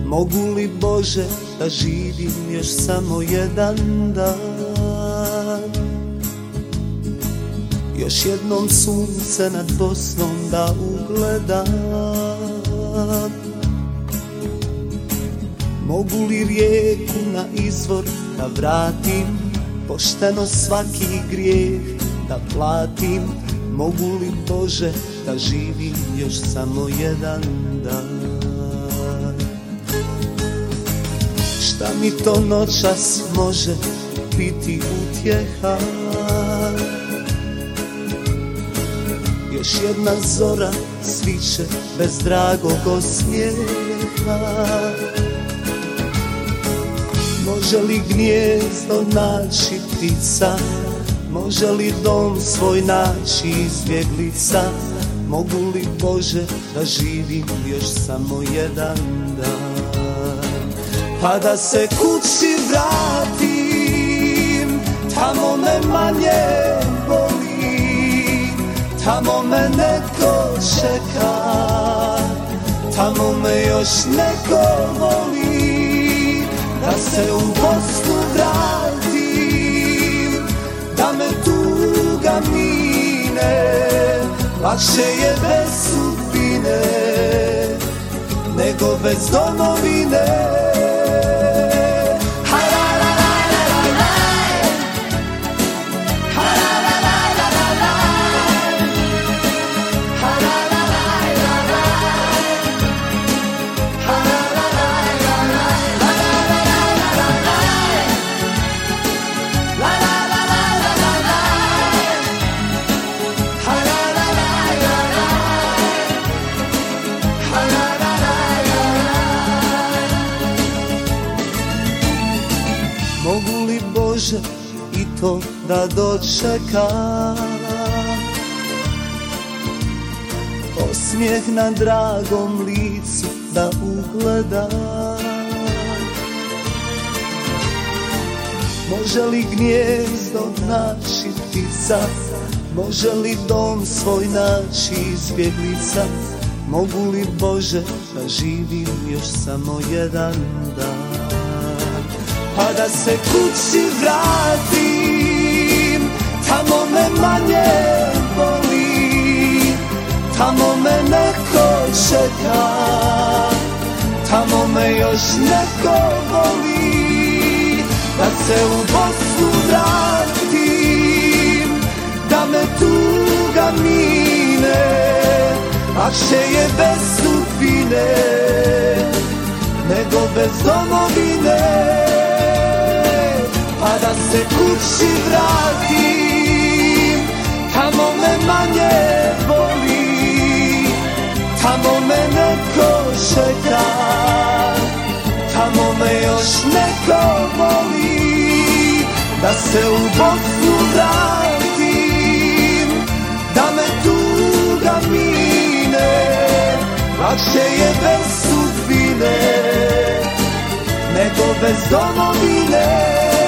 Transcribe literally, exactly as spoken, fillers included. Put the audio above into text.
Mogu li Bože da živim još samo jedan dan, još jednom sunce nad Bosnom da ugledam. Mogu li rijeku na izvor da vratim, pošteno svaki grijeh da platim. Mogu li Bože da živim još samo jedan dan. Šta mi to noćas može biti utjeha, još jedna zora sviće bez dragog osmijeha. Može li gnijezdo naći ptica, može li dom svoj naći izbjeglica. Mogu li Bože da živim još samo jedan dan, pa da se kući vratim, tamo me manje boli, tamo me neko čeka, tamo me još neko voli. Da se u Bosnu vratim, da me tuga mine, lakše je bez sudbine nego bez domovine. Mogu li Bože i to da dočekam, osmijeh na dragom licu da ugledam. Može li gnijezdo naći ptica, može li dom svoj naći izbjeglica. Mogu li Bože da živim još samo jedan dan, pa da se kući vratim, tamo me manje boli, tamo me neko čeka, tamo me još neko voli. Da se u Bosnu vratim, da me tuga mine, lakše je bez sudbine nego bez domovine. Pa da se kući vratim, tamo me manje boli, tamo me neko čeka, tamo me još neko voli. Da se u Bosnu vratim, da me tuga mine, lakše je bez sudbine nego bez domovine.